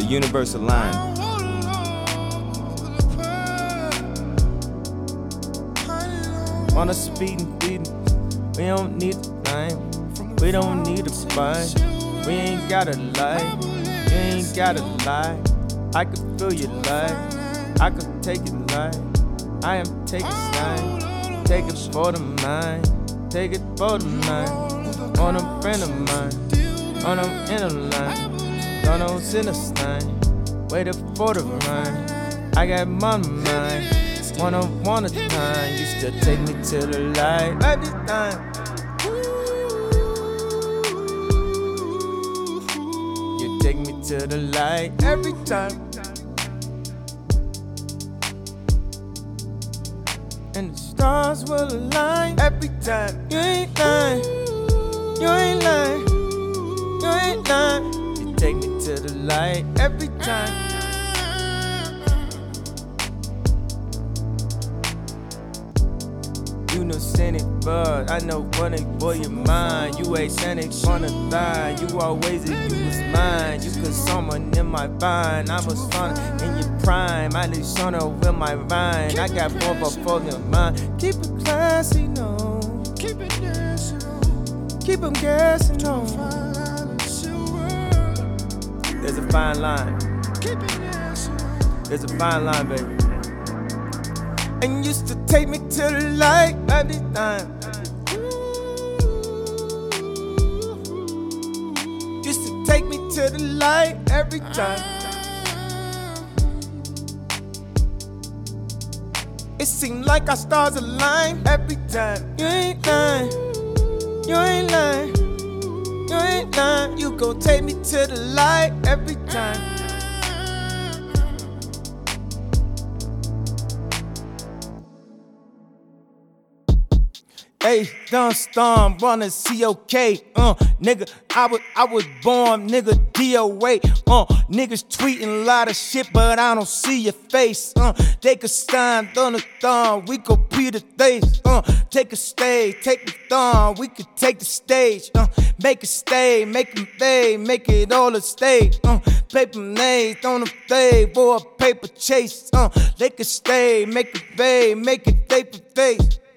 universe aligned. On a speeding beat, we don't need a thing. We don't need a fight. We ain't gotta lie. You ain't gotta lie. I can feel your light. I can take it light. I am taking sign. Take it for the mind. Take it for the mind. On a friend of mine. On them inner line. On those center sign. Waited for the rhyme. I got my mind. One a time. You still take me to the light every time. You take me to the light every time. And the stars will align every time. You ain't lying. You ain't lying. You ain't lying. You take me to the light every time. You know Sonic, but I know when it blow your mind. You ain't Sonic on the line. You always said you was mine. You could someone in my vine. I was fun in your prime. I live Shona with my rhyme. I got more before your mind. Keep it classy, no. Keep it dancing on. Keep them gassing on. There's a fine line. Keep it dancing. There's a fine line, baby. And used to take me to the light every time. Used to take me to the light every time. It seemed like our stars align every time. You ain't lying. You ain't lying. You ain't lying. You gon' take me to the light every time. Hey, Don Storm, wanna COK, nigga, I was born, nigga, DOA, niggas tweeting a lot of shit, but I don't see your face, they could stand on the thumb, we could be the days, take a stage, take the thumb, we could take the stage, make it stay, make them pay, make it all a stage, paper nades on the fade, for a paper chase, they could stay, make it pay, make it day for days.